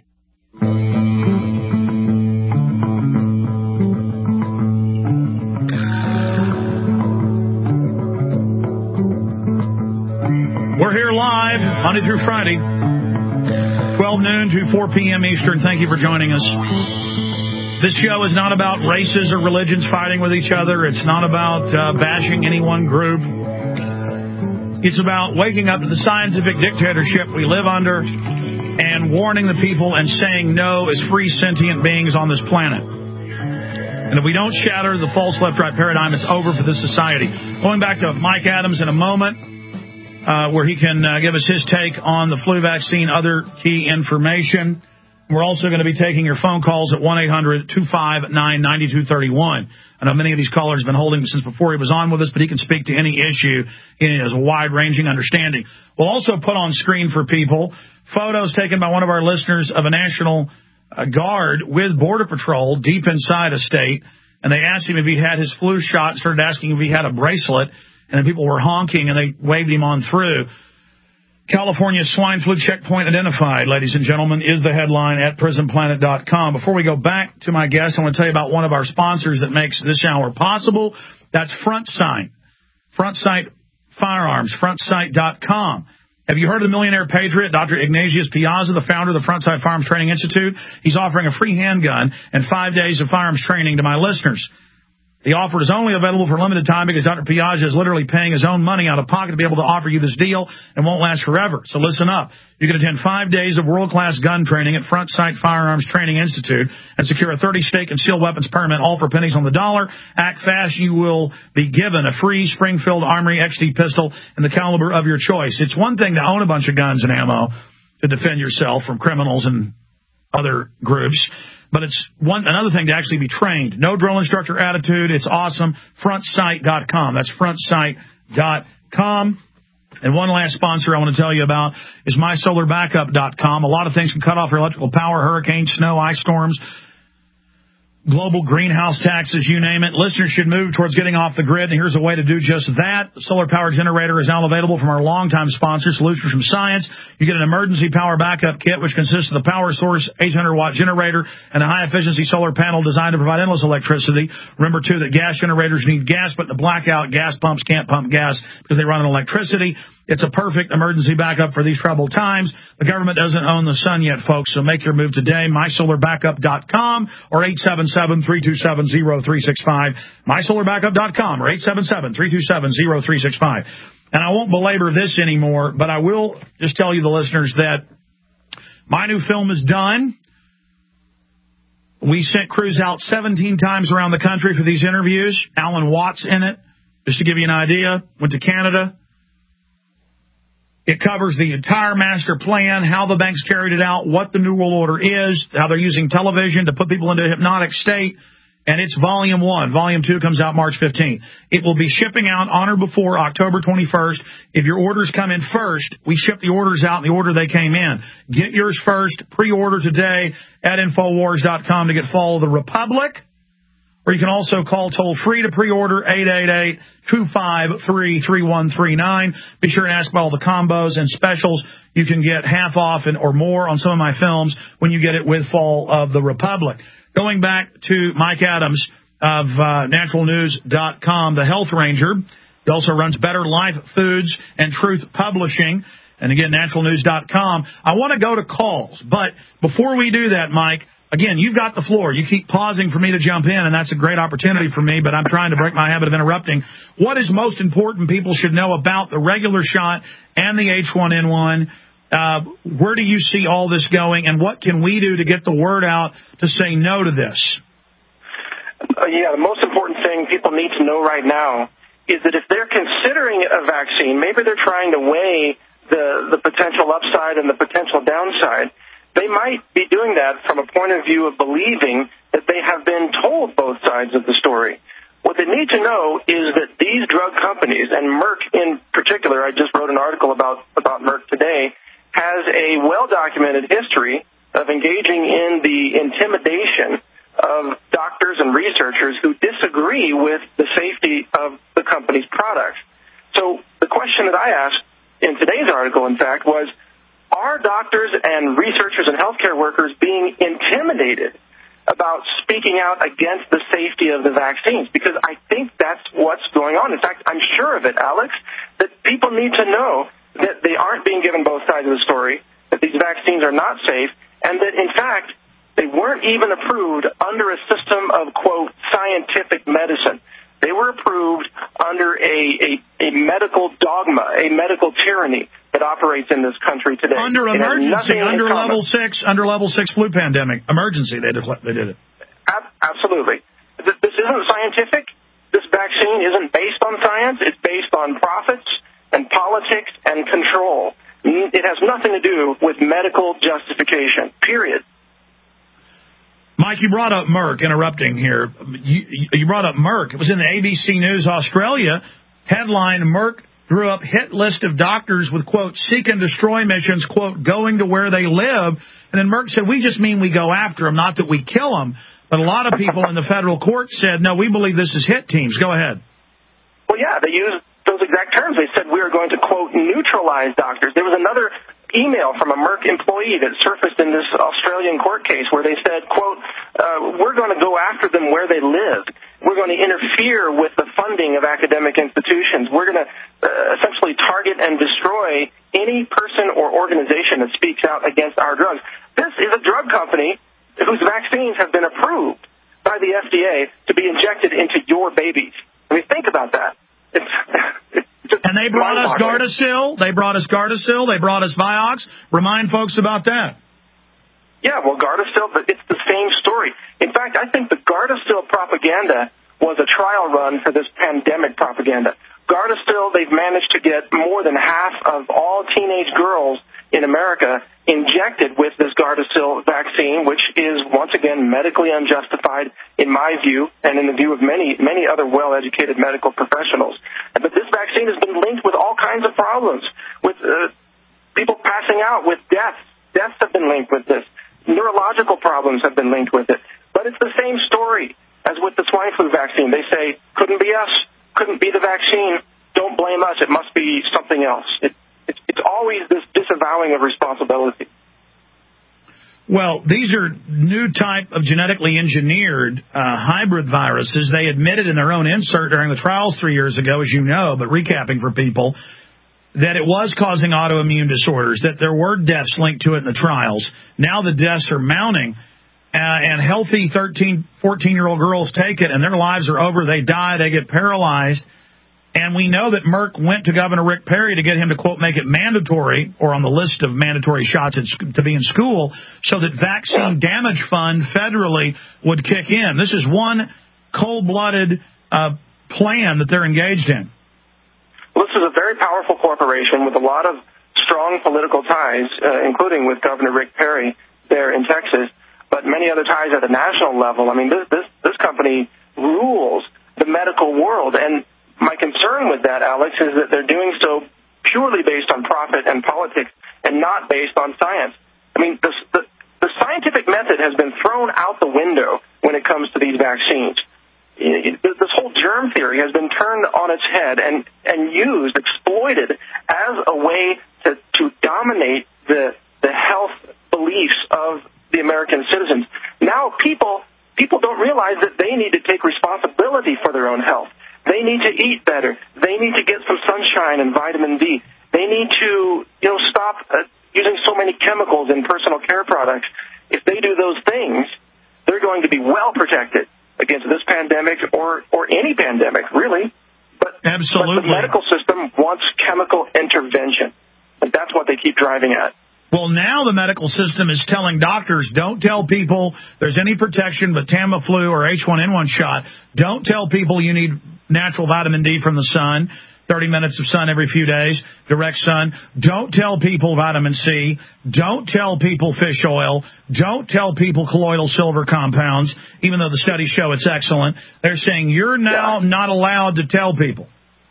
We're here live, Monday through Friday, 12 noon to 4 p.m. Eastern. Thank you for joining us. This show is not about races or religions fighting with each other. It's not about bashing any one group. It's about waking up to the scientific dictatorship we live under and warning the people and saying no as free sentient beings on this planet. And if we don't shatter the false left-right paradigm, it's over for this society. Going back to Mike Adams in a moment, where he can give us his take on the flu vaccine, other key information. We're also going to be taking your phone calls at 1-800-259-9231. I know many of these callers have been holding since before he was on with us, but he can speak to any issue. He has a wide-ranging understanding. We'll also put on screen for people photos taken by one of our listeners of a National Guard with Border Patrol deep inside a state, and they asked him if he had his flu shot, started asking if he had a bracelet, and then people were honking, and they waved him on through. California swine flu checkpoint identified, ladies and gentlemen, is the headline at prisonplanet.com. Before we go back to my guest, I want to tell you about one of our sponsors that makes this hour possible. That's Front Sight. Front Sight Firearms, frontsight.com. Have you heard of the millionaire patriot, Dr. Ignatius Piazza, the founder of the Front Sight Firearms Training Institute? He's offering a free handgun and 5 days of firearms training to my listeners. The offer is only available for a limited time because Dr. Piazza is literally paying his own money out of pocket to be able to offer you this deal and won't last forever. So listen up. You can attend 5 days of world-class gun training at Front Sight Firearms Training Institute and secure a 30-state concealed weapons permit, all for pennies on the dollar. Act fast. You will be given a free Springfield Armory XD pistol in the caliber of your choice. It's one thing to own a bunch of guns and ammo to defend yourself from criminals and other groups, but it's another thing to actually be trained. No drill instructor attitude. It's awesome. Frontsight.com. That's frontsight.com. And one last sponsor I want to tell you about is mysolarbackup.com. A lot of things can cut off your electrical power, hurricanes, snow, ice storms, global greenhouse taxes, you name it. Listeners should move towards getting off the grid, and here's a way to do just that. The solar power generator is now available from our longtime sponsor, Solutions from Science. You get an emergency power backup kit, which consists of the power source, 800-watt generator, and a high-efficiency solar panel designed to provide endless electricity. Remember, too, that gas generators need gas, but in a blackout, gas pumps can't pump gas because they run on electricity. It's a perfect emergency backup for these troubled times. The government doesn't own the sun yet, folks, so make your move today. MySolarBackup.com or 877-327-0365. MySolarBackup.com or 877-327-0365. And I won't belabor this anymore, but I will just tell you, the listeners, that my new film is done. We sent crews out 17 times around the country for these interviews. Alan Watts in it, just to give you an idea. Went to Canada. It covers the entire master plan, how the banks carried it out, what the New World Order is, how they're using television to put people into a hypnotic state. And it's Volume 1. Volume 2 comes out March 15th. It will be shipping out on or before October 21st. If your orders come in first, we ship the orders out in the order they came in. Get yours first. Pre-order today at Infowars.com to get Fall of the Republic. Or you can also call toll-free to pre-order, 888-253-3139. Be sure and ask about all the combos and specials. You can get half off or more on some of my films when you get it with Fall of the Republic. Going back to Mike Adams of naturalnews.com, the Health Ranger. He also runs Better Life Foods and Truth Publishing. And again, naturalnews.com. I want to go to calls, but before we do that, Mike, again, you've got the floor. You keep pausing for me to jump in, and that's a great opportunity for me, but I'm trying to break my habit of interrupting. What is most important people should know about the regular shot and the H1N1? Where do you see all this going, and what can we do to get the word out to say no to this? The most important thing people need to know right now is that if they're considering a vaccine, maybe they're trying to weigh the potential upside and the potential downside. They might be doing that from a point of view of believing that they have been told both sides of the story. What they need to know is that these drug companies, and Merck in particular, I just wrote an article about Merck today, has a well-documented history of engaging in the intimidation of doctors and researchers who disagree with the safety of the company's products. So the question that I asked in today's article, in fact, was, are doctors and researchers and healthcare workers being intimidated about speaking out against the safety of the vaccines? Because I think that's what's going on. In fact, I'm sure of it, Alex, that people need to know that they aren't being given both sides of the story, that these vaccines are not safe, and that, in fact, they weren't even approved under a system of, quote, scientific medicine. They were approved under a medical dogma, a medical tyranny that operates in this country today. Under emergency, under level 6 flu pandemic. Emergency, they did it. Absolutely. This isn't scientific. This vaccine isn't based on science. It's based on profits and politics and control. It has nothing to do with medical justification, period. Mike, you brought up Merck, interrupting here. You brought up Merck. It was in the ABC News Australia. Headline, Merck drew up hit list of doctors with, quote, seek and destroy missions, quote, going to where they live. And then Merck said, we just mean we go after them, not that we kill them. But a lot of people in the federal court said, no, we believe this is hit teams. Go ahead. Well, yeah, they use those exact terms. They said we are going to, quote, neutralize doctors. There was another email from a Merck employee that surfaced in this Australian court case where they said, quote, we're going to go after them where they live. We're going to interfere with the funding of academic institutions. We're going to essentially target and destroy any person or organization that speaks out against our drugs. This is a drug company whose vaccines have been approved by the FDA to be injected into your babies. I mean, think about that. And they brought us Gardasil. They brought us Gardasil. They brought us Vioxx. Remind folks about that. Yeah, well, Gardasil, it's the same story. In fact, I think the Gardasil propaganda was a trial run for this pandemic propaganda. Gardasil, they've managed to get more than half of all teenage girls in America injected with this Gardasil vaccine, which is, once again, medically unjustified in my view and in the view of many other well-educated medical professionals. But this vaccine has been linked with all kinds of problems, with people passing out, with deaths. Deaths have been linked with this. Neurological problems have been linked with it. But it's the same story as with the swine flu vaccine. They say, couldn't be us, couldn't be the vaccine, don't blame us, it must be something else. It's always this disavowing of responsibility. Well, these are new type of genetically engineered hybrid viruses. They admitted in their own insert during the trials 3 years ago, as you know, but recapping for people, that it was causing autoimmune disorders, that there were deaths linked to it in the trials. Now the deaths are mounting, and healthy 13, 14-year-old girls take it, and their lives are over. They die. They get paralyzed. And we know that Merck went to Governor Rick Perry to get him to, quote, make it mandatory or on the list of mandatory shots to be in school so that Vaccine Damage Fund federally would kick in. This is one cold-blooded plan that they're engaged in. Well, this is a very powerful corporation with a lot of strong political ties, including with Governor Rick Perry there in Texas, but many other ties at a national level. I mean, this company rules the medical world, and my concern with that, Alex, is that they're doing so purely based on profit and politics and not based on science. I mean, the scientific method has been thrown out the window when it comes to these vaccines. This whole germ theory has been turned on its head and used, exploited as a way to dominate the health beliefs of the American citizens. Now people don't realize that they need to take responsibility for their own health. They need to eat better. They need to get some sunshine and vitamin D. They need to, stop using so many chemicals in personal care products. If they do those things, they're going to be well protected against this pandemic or any pandemic, really. Absolutely. But the medical system wants chemical intervention, and that's what they keep driving at. Well, now the medical system is telling doctors, don't tell people there's any protection but Tamiflu or H1N1 shot. Don't tell people you need natural vitamin D from the sun, 30 minutes of sun every few days, direct sun. Don't tell people vitamin C. Don't tell people fish oil. Don't tell people colloidal silver compounds, even though the studies show it's excellent. They're saying you're now not allowed to tell people.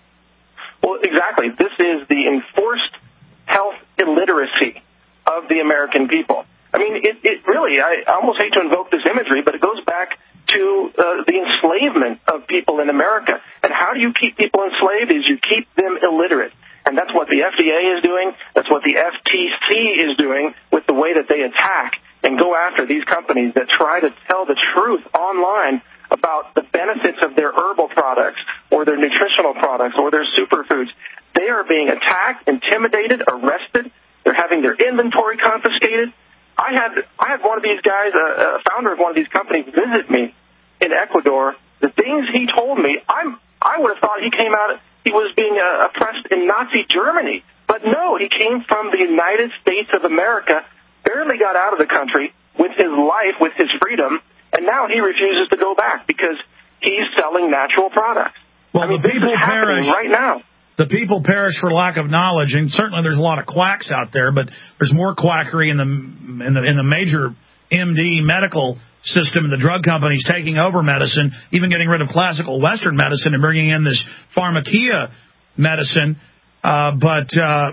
Well, exactly. This is the enforced health illiteracy of the American people. I mean, it really, I almost hate to invoke this imagery, but it goes back to the enslavement of people in America. And how do you keep people enslaved is you keep them illiterate. And that's what the FDA is doing. That's what the FTC is doing with the way that they attack and go after these companies that try to tell the truth online about the benefits of their herbal products or their nutritional products or their superfoods. They are being attacked, intimidated, arrested. They're having their inventory confiscated. I had one of these guys, a founder of one of these companies, visit me in Ecuador. The things he told me, I would have thought he was being oppressed in Nazi Germany. But no, he came from the United States of America, barely got out of the country with his life, with his freedom, and now he refuses to go back because he's selling natural products. Well, I mean, this is happening right now. The people perish for lack of knowledge, and certainly there's a lot of quacks out there, but there's more quackery in the major MD medical system, and the drug companies taking over medicine, even getting rid of classical Western medicine and bringing in this pharmakia medicine. But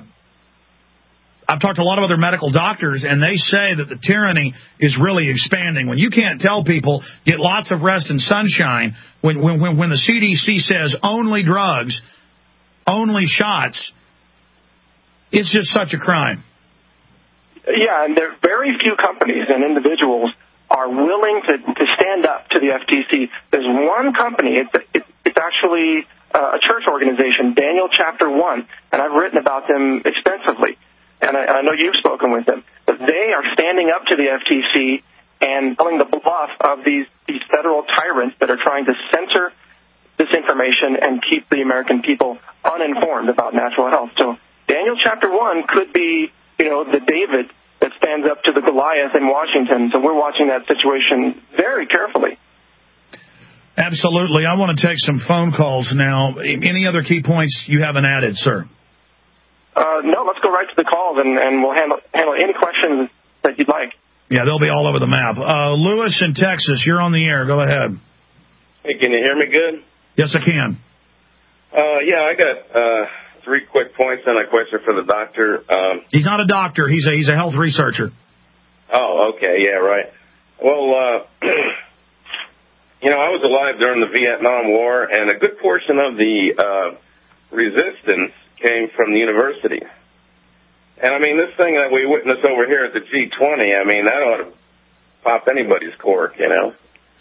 I've talked to a lot of other medical doctors, and they say that the tyranny is really expanding. When you can't tell people, get lots of rest and sunshine, when the CDC says only drugs, only shots, it's just such a crime. Yeah, and there are very few companies and individuals are willing to stand up to the FTC. There's one company, it's actually a church organization, Daniel Chapter 1, and I've written about them extensively, and I know you've spoken with them, but they are standing up to the FTC and calling the bluff of these federal tyrants that are trying to censor this information and keep the American people uninformed about natural health. So Daniel Chapter 1 could be, the David that stands up to the Goliath in Washington. So we're watching that situation very carefully. Absolutely. I want to take some phone calls now. Any other key points you haven't added, sir? No, let's go right to the calls, and we'll handle any questions that you'd like. Yeah, they'll be all over the map. Lewis in Texas, you're on the air. Go ahead. Hey, can you hear me good? Yes, I can. Yeah, I got 3 quick points and a question for the doctor. He's not a doctor. He's a health researcher. Oh, okay. Yeah, right. Well, I was alive during the Vietnam War, and a good portion of the resistance came from the university. And, this thing that we witnessed over here at the G20, that ought to pop anybody's cork, And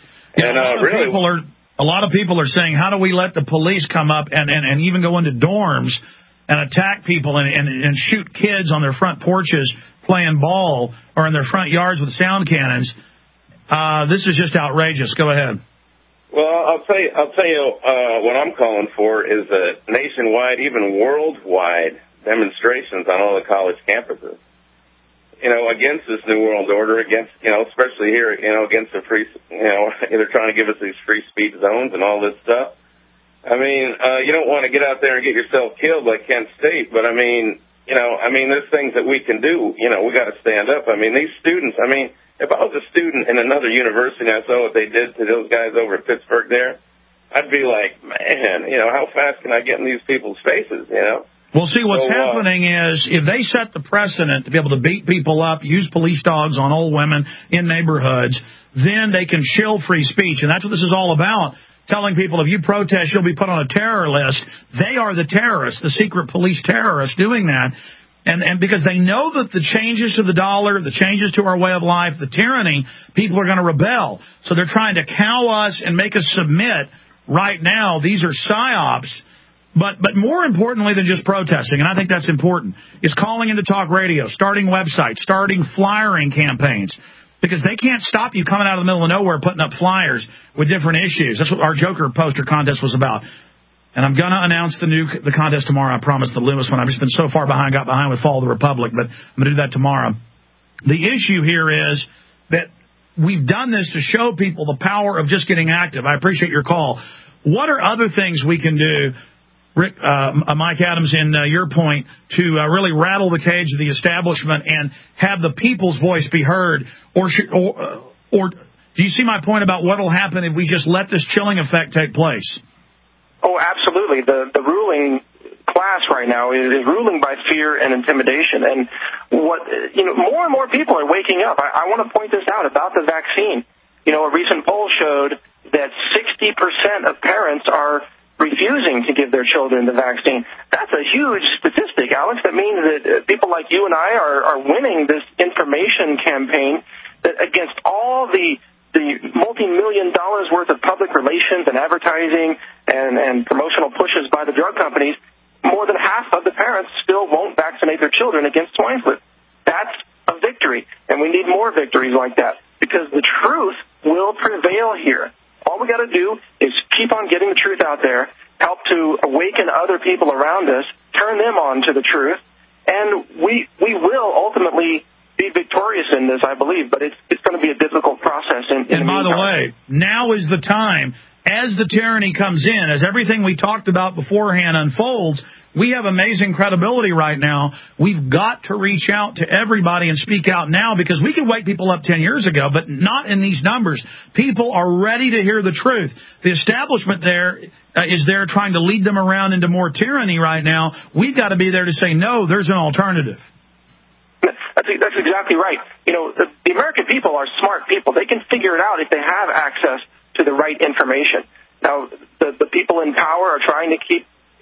a lot of people are saying, how do we let the police come up and even go into dorms and attack people and shoot kids on their front porches playing ball or in their front yards with sound cannons? This is just outrageous. Go ahead. Well, I'll tell you what I'm calling for is a nationwide, even worldwide demonstrations on all the college campuses, against this New World Order, against, especially here, against the free, they're trying to give us these free speech zones and all this stuff. You don't want to get out there and get yourself killed like Kent State, but there's things that we can do. We got to stand up. These students, if I was a student in another university and I saw what they did to those guys over at Pittsburgh there, I'd be like, man, how fast can I get in these people's faces, Well, see, what's happening is if they set the precedent to be able to beat people up, use police dogs on old women in neighborhoods, then they can shill free speech. And that's what this is all about, telling people if you protest, you'll be put on a terror list. They are the terrorists, the secret police terrorists doing that. And because they know that the changes to the dollar, the changes to our way of life, the tyranny, people are going to rebel. So they're trying to cow us and make us submit right now. These are psyops. But more importantly than just protesting, and I think that's important, is calling into talk radio, starting websites, starting flyering campaigns, because they can't stop you coming out of the middle of nowhere putting up flyers with different issues. That's what our Joker poster contest was about. And I'm going to announce the contest tomorrow. I promised the Lewis one. I've just been so far behind, got behind with Fall of the Republic, but I'm going to do that tomorrow. The issue here is that we've done this to show people the power of just getting active. I appreciate your call. What are other things we can do, Rick, Mike Adams, in your point, to really rattle the cage of the establishment and have the people's voice be heard? Or do you see my point about what will happen if we just let this chilling effect take place? Oh, absolutely. The ruling class right now is ruling by fear and intimidation. And more and more people are waking up. I want to point this out about the vaccine. A recent poll showed that 60% of parents are refusing to give their children the vaccine. That's a huge statistic, Alex. That means that people like you and I are winning this information campaign that against all the multi-million dollars worth of public relations and advertising and promotional pushes by the drug companies, more than half of the parents still won't vaccinate their children against swine flu. That's a victory, and we need more victories like that because the truth will prevail here. All we got to do is keep on getting the truth out there, help to awaken other people around us, turn them on to the truth, and we will ultimately be victorious in this, I believe, but it's going to be a difficult process. And by the way, now is the time, as the tyranny comes in, as everything we talked about beforehand unfolds, we have amazing credibility right now. We've got to reach out to everybody and speak out now because we could wake people up 10 years ago, but not in these numbers. People are ready to hear the truth. The establishment is there trying to lead them around into more tyranny right now. We've got to be there to say, no, there's an alternative. That's exactly right. The American people are smart people. They can figure it out if they have access to the right information. Now, the people in power are trying to keep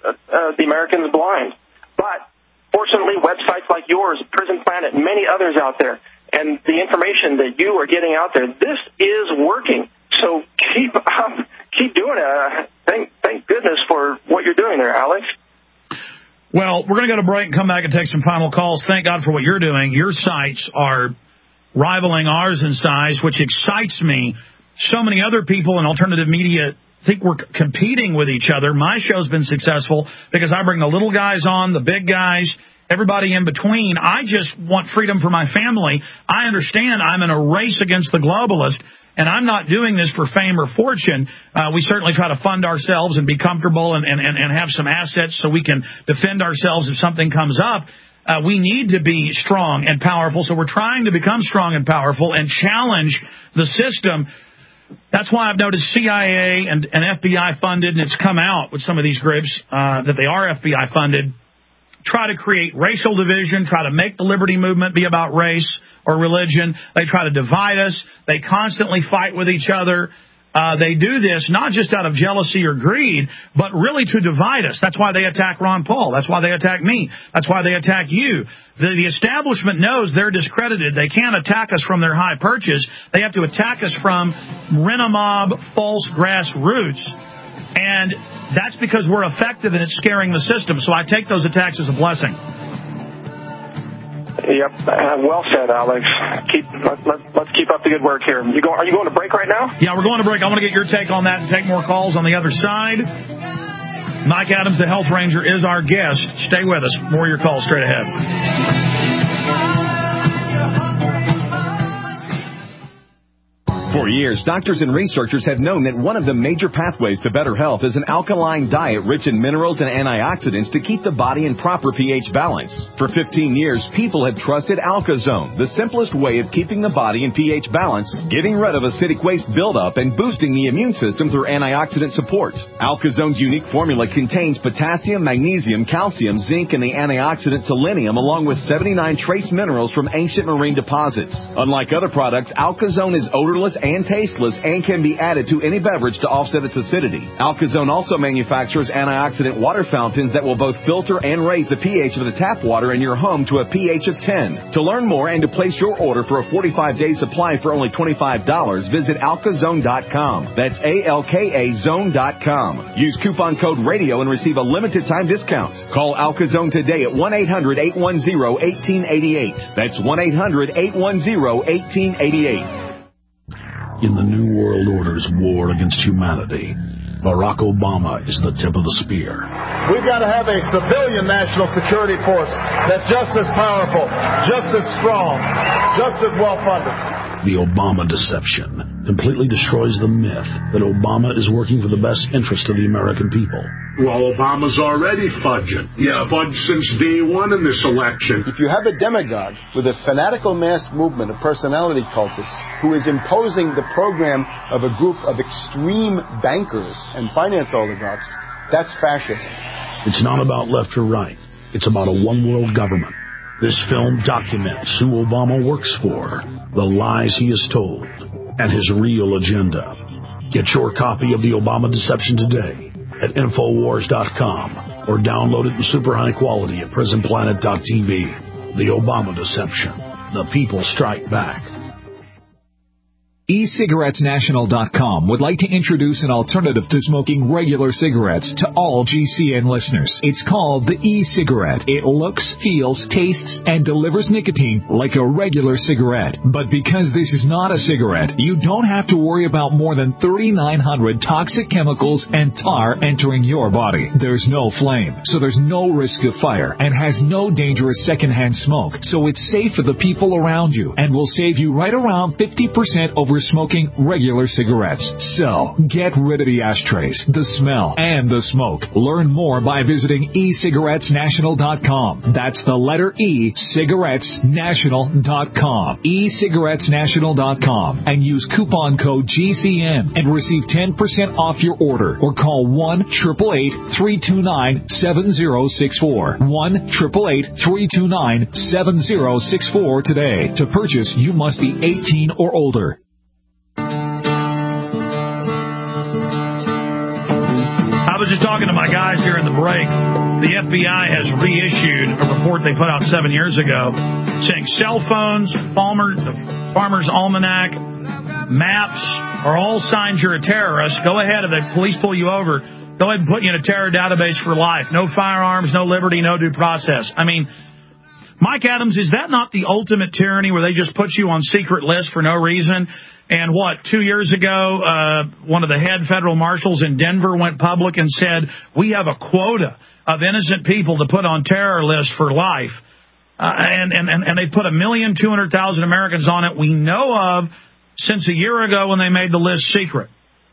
the Americans blind. But fortunately, websites like yours, Prison Planet, many others out there, and the information that you are getting out there, this is working. So keep doing it. Thank goodness for what you're doing there, Alex. Well, we're going to go to break and come back and take some final calls. Thank God for what you're doing. Your sites are rivaling ours in size, which excites me. So many other people in alternative media think we're competing with each other. My show's been successful because I bring the little guys on, the big guys, everybody in between. I just want freedom for my family. I understand I'm in a race against the globalist, and I'm not doing this for fame or fortune. We certainly try to fund ourselves and be comfortable and have some assets so we can defend ourselves if something comes up. We need to be strong and powerful, so we're trying to become strong and powerful and challenge the system. That's why I've noticed CIA and FBI funded, and it's come out with some of these groups that they are FBI funded, try to create racial division, try to make the liberty movement be about race or religion. They try to divide us. They constantly fight with each other. They do this not just out of jealousy or greed, but really to divide us. That's why they attack Ron Paul. That's why they attack me. That's why they attack you. The establishment knows they're discredited. They can't attack us from their high perches. They have to attack us from rent-a-mob, false grassroots. And that's because we're effective and it's scaring the system. So I take those attacks as a blessing. Yep, well said, Alex. Let's keep up the good work here. Are you going to break right now? Yeah, we're going to break. I want to get your take on that and take more calls on the other side. Mike Adams, the Health Ranger, is our guest. Stay with us. More of your calls straight ahead. For years, doctors and researchers have known that one of the major pathways to better health is an alkaline diet rich in minerals and antioxidants to keep the body in proper pH balance. For 15 years, people have trusted AlkaZone, the simplest way of keeping the body in pH balance, getting rid of acidic waste buildup, and boosting the immune system through antioxidant support. AlkaZone's unique formula contains potassium, magnesium, calcium, zinc, and the antioxidant selenium, along with 79 trace minerals from ancient marine deposits. Unlike other products, AlkaZone is odorless and tasteless and can be added to any beverage to offset its acidity. AlkaZone also manufactures antioxidant water fountains that will both filter and raise the pH of the tap water in your home to a pH of 10. To learn more and to place your order for a 45-day supply for only $25, visit alkazone.com. That's ALKA zone.com. Use coupon code RADIO and receive a limited time discount. Call AlkaZone today at 1-800-810-1888. That's 1-800-810-1888. In the New World Order's war against humanity, Barack Obama is the tip of the spear. We've got to have a civilian national security force that's just as powerful, just as strong, just as well-funded. The Obama deception completely destroys the myth that Obama is working for the best interest of the American people. Well, Obama's already fudging. He's fudged since day one in this election. If you have a demagogue with a fanatical mass movement of personality cultists who is imposing the program of a group of extreme bankers and finance oligarchs, that's fascism. It's not about left or right. It's about a one-world government. This film documents who Obama works for, the lies he has told, and his real agenda. Get your copy of The Obama Deception today at Infowars.com or download it in super high quality at PrisonPlanet.tv. The Obama Deception. The people strike back. eCigarettesNational.com would like to introduce an alternative to smoking regular cigarettes to all GCN listeners. It's called the e-cigarette. It looks, feels, tastes, and delivers nicotine like a regular cigarette. But because this is not a cigarette, you don't have to worry about more than 3,900 toxic chemicals and tar entering your body. There's no flame, so there's no risk of fire, and has no dangerous secondhand smoke. So it's safe for the people around you and will save you right around 50% over smoking regular cigarettes. So, get rid of the ashtrays, the smell, and the smoke. Learn more by visiting eCigarettesNational.com. That's the letter E, cigarettesnational.com. eCigarettesNational.com. And use coupon code GCN and receive 10% off your order. Or call 1-888-329-7064. 1-888-329-7064 today. To purchase, you must be 18 or older. I was just talking to my guys during the break. The FBI has reissued a report they put out 7 years ago saying cell phones, Farmer's Almanac, maps are all signs you're a terrorist. Go ahead, if the police pull you over, go ahead and put you in a terror database for life. No firearms, no liberty, no due process. I mean, Mike Adams, is that not the ultimate tyranny where they just put you on secret lists for no reason? And 2 years ago, one of the head federal marshals in Denver went public and said, we have a quota of innocent people to put on terror lists for life. And they put 1,200,000 Americans on it we know of since a year ago when they made the list secret.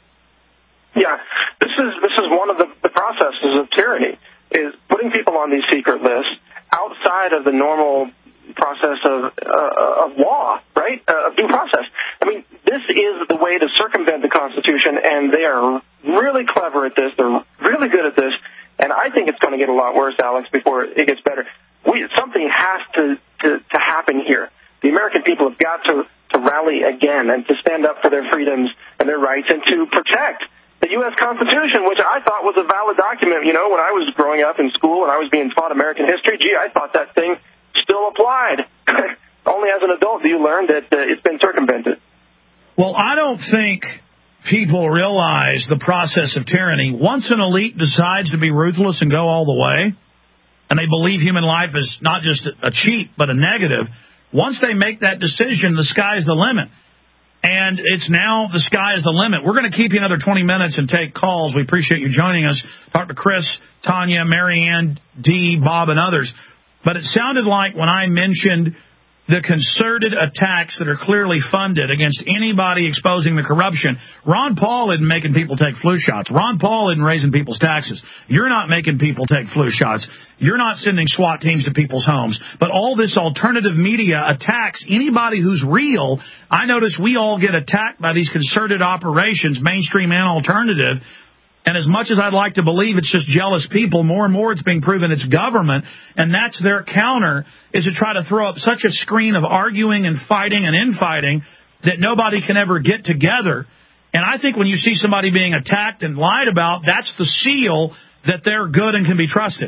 Yeah, this is one of the processes of tyranny, is putting people on these secret lists outside of the normal process of law, right? Of due process. I mean, this is the way to circumvent the Constitution, and they are really clever at this. They're really good at this, and I think it's going to get a lot worse, Alex, before it gets better. Something has to happen here. The American people have got to rally again and to stand up for their freedoms and their rights and to protect the U.S. Constitution, which I thought was a valid document. You know, when I was growing up in school and I was being taught American history, I thought that thing still applied. Only as an adult do you learn that it's been circumvented. Well, I don't think people realize the process of tyranny. Once an elite decides to be ruthless and go all the way, and they believe human life is not just a cheat but a negative, once they make that decision, the sky's the limit. And it's now the sky is the limit. We're going to keep you another 20 minutes and take calls. We appreciate you joining us. Talk to Chris, Tanya, Marianne, Dee, Bob, and others. But it sounded like when I mentioned the concerted attacks that are clearly funded against anybody exposing the corruption, Ron Paul isn't making people take flu shots. Ron Paul isn't raising people's taxes. You're not making people take flu shots. You're not sending SWAT teams to people's homes. But all this alternative media attacks anybody who's real. I notice we all get attacked by these concerted operations, mainstream and alternative. And as much as I'd like to believe it's just jealous people, more and more it's being proven it's government, and that's their counter, is to try to throw up such a screen of arguing and fighting and infighting that nobody can ever get together. And I think when you see somebody being attacked and lied about, that's the seal that they're good and can be trusted.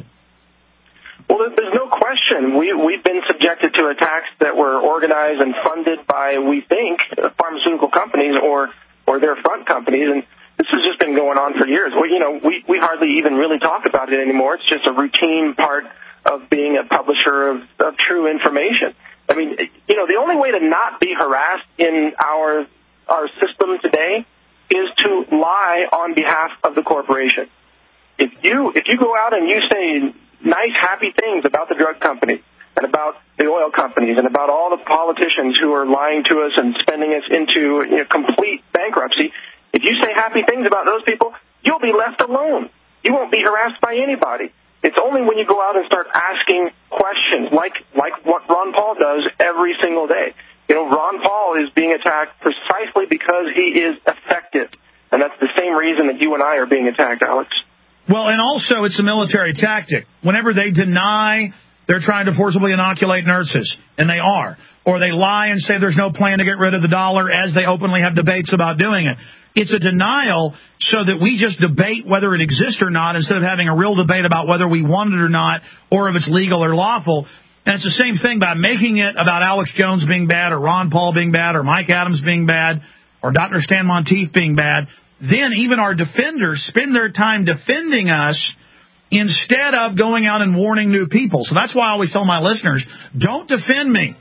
Well, there's no question. We've been subjected to attacks that were organized and funded by, we think, pharmaceutical companies or their front companies, and this has just been going on for years. Well, we hardly even really talk about it anymore. It's just a routine part of being a publisher of true information. I mean, the only way to not be harassed in our system today is to lie on behalf of the corporation. If you go out and you say nice, happy things about the drug company and about the oil companies and about all the politicians who are lying to us and spending us into complete bankruptcy, if you say happy things about those people, you'll be left alone. You won't be harassed by anybody. It's only when you go out and start asking questions, like what Ron Paul does every single day. Ron Paul is being attacked precisely because he is effective. And that's the same reason that you and I are being attacked, Alex. Well, and also it's a military tactic. Whenever they deny they're trying to forcibly inoculate nurses, and they are, or they lie and say there's no plan to get rid of the dollar as they openly have debates about doing it. It's a denial so that we just debate whether it exists or not instead of having a real debate about whether we want it or not or if it's legal or lawful. And it's the same thing by making it about Alex Jones being bad or Ron Paul being bad or Mike Adams being bad or Dr. Stan Monteith being bad. Then even our defenders spend their time defending us instead of going out and warning new people. So that's why I always tell my listeners, don't defend me.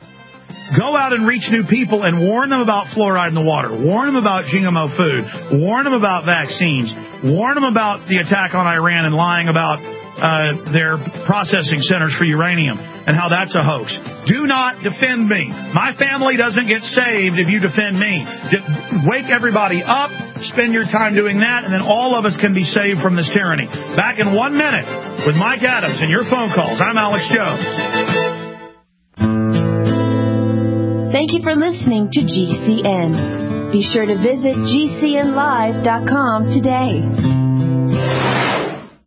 Go out and reach new people and warn them about fluoride in the water. Warn them about GMO food. Warn them about vaccines. Warn them about the attack on Iran and lying about their processing centers for uranium and how that's a hoax. Do not defend me. My family doesn't get saved if you defend me. Wake everybody up. Spend your time doing that, and then all of us can be saved from this tyranny. Back in 1 minute with Mike Adams and your phone calls. I'm Alex Jones. Thank you for listening to GCN. Be sure to visit GCNlive.com today.